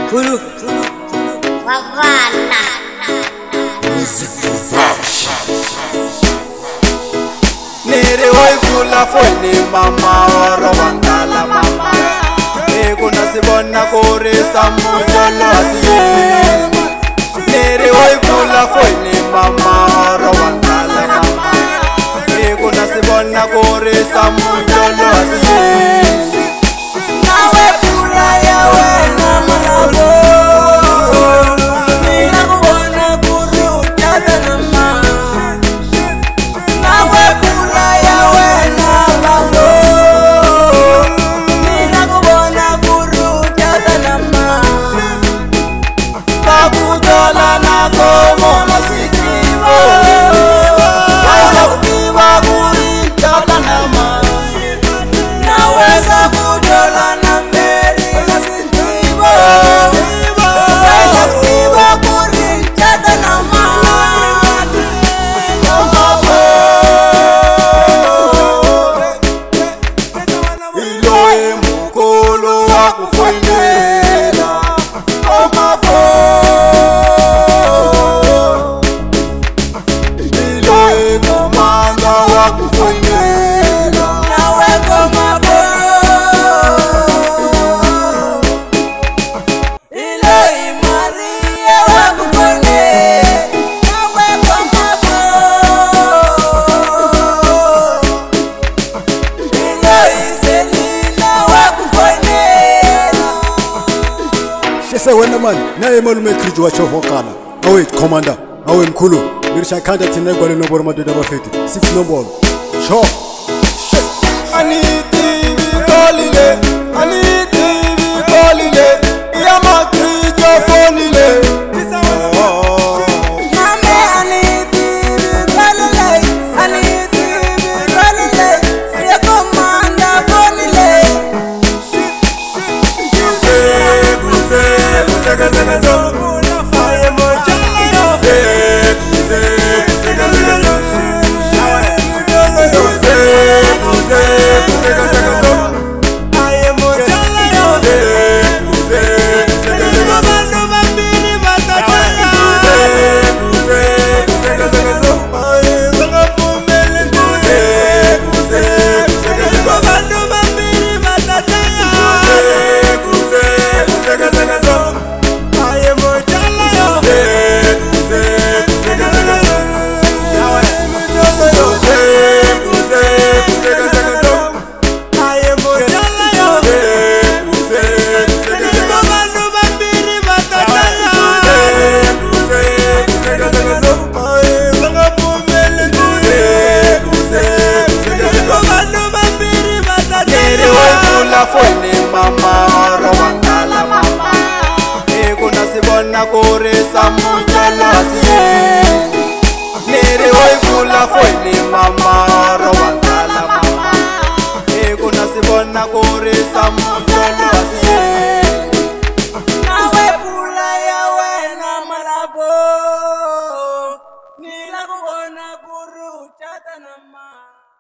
Kulu Wavana Nere hoy kula foni mama oro wangala mama Ego nasibona kore samujolo asiye Nere hoy kula foni mama oro wangala mama Ego nasibona kore samujolo asiye Nawe kula ya wena malabo Nina kubona kuru jada nama Nawe kula ya wena malabo Nina kubona kuru jada nama Sakujola na komo masikiwa Wala kukiwa kuri jada nama Nawe sakujola na mberi masikiwa Wala kukiwa kuri jada nama Iloe mukolo wakufonyela Omafo Iloe komanda wakufonyela Nawe komafo Iloi Maria wakufone Nawe komafo Iloi Selina wakufone Shese wena mani, naye malume kriju wa chovokala. Awe commander, awe mkulu. Nirisha kanda tina gwale nomboro madoda bafeti. 6 nomboro. Sho. Aniti vikolile Aniti vikolile Yama krijo fonile Name aniti vikolile Aniti vikolile Ye komanda fonile Foni mama oro wangala mama Ego nasibona kore samujolo asiye Nere hoy kula foni mama oro